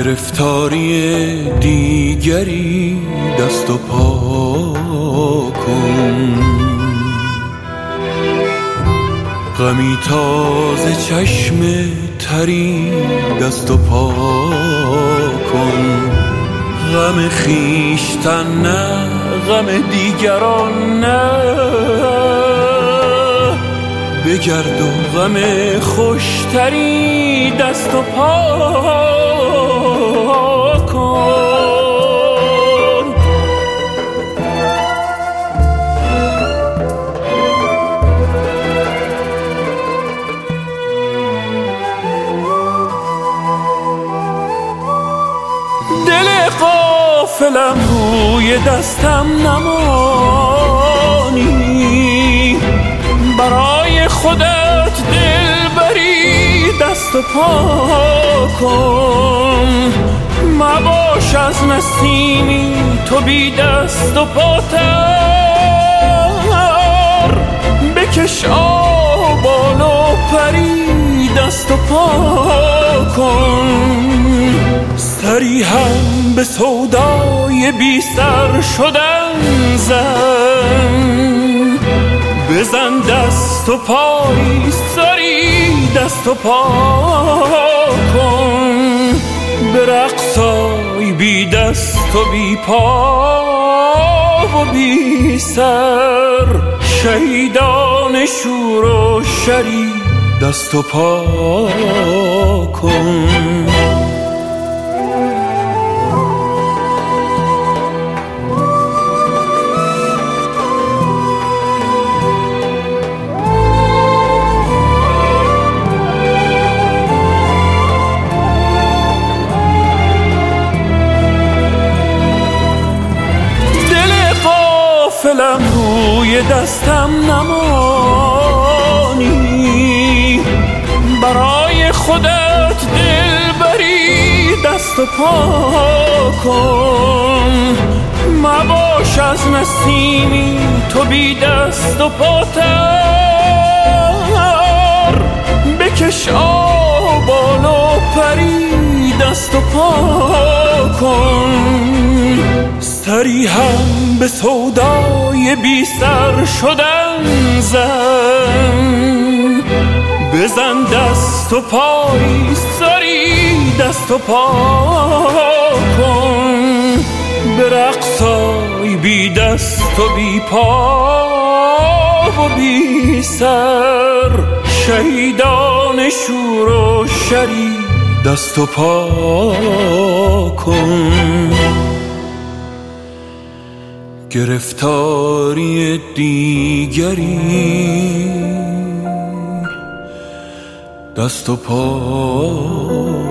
گرفتاری دیگری دست و پا کن، غمی تازه چشم تری دست و پا کن. غم خویشتن نه، غم دیگران نه، بگرد و غم خوشتری دست و پا کن. دل غافلم روی دستم نمانی، برای خودت دل بری دست و پا کن. مباش از نسیمی تو بی دست و پاتر، بکش آبال و پری دست و پا کن. سری هم به سودای بی سر شدن زن، بزن دست و پای سری دست و پا کن. به رقصای بی دست و بی پا و بی سر، شهیدان شور و شری دست و پا کن. غافلم روی دستم نمانی، برای خودت دل بری دست و پا کن. مباش از نسیمی تو بی دست و پاتر، بکش آبال و پری دست و پا کن. سری هم به سودای بی سر شدن زن، بزن دست و پای سری دست و پا کن. به رقصای بی دست و بی پا و بی سر، شهیدان شور و شری دست و پا کن. گرفتاری دیگری دست و پا